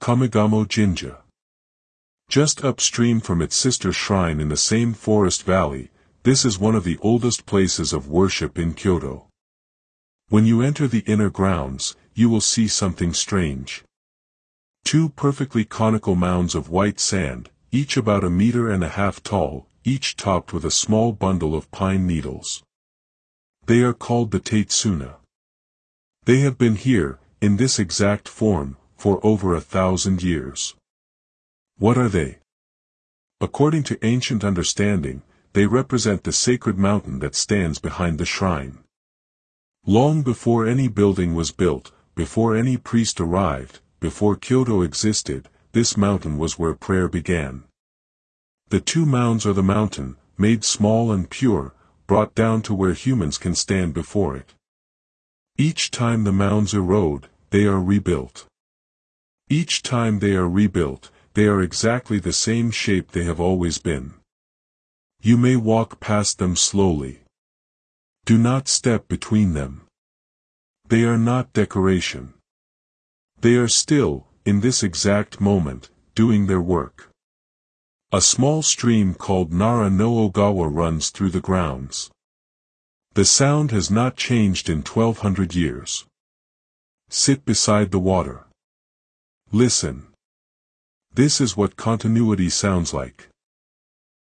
Kamigamo Jinja. Just upstream from its sister shrine in the same forest valley, this is one of the oldest places of worship in Kyoto. When you enter the inner grounds, you will see something strange. Two perfectly conical mounds of white sand, each about 1.5 meters tall, each topped with a small bundle of pine needles. They are called the Taitsuna. They have been here, in this exact form, for over 1,000 years. What are they? According to ancient understanding, they represent the sacred mountain that stands behind the shrine. Long before any building was built, before any priest arrived, before Kyoto existed, this mountain was where prayer began. The two mounds are the mountain, made small and pure, brought down to where humans can stand before it. Each time the mounds erode, they are rebuilt. Each time they are rebuilt, they are exactly the same shape they have always been. You may walk past them slowly. Do not step between them. They are not decoration. They are still, in this exact moment, doing their work. A small stream called Nara no Ogawa runs through the grounds. The sound has not changed in 1,200 years. Sit beside the water. Listen. This is what continuity sounds like.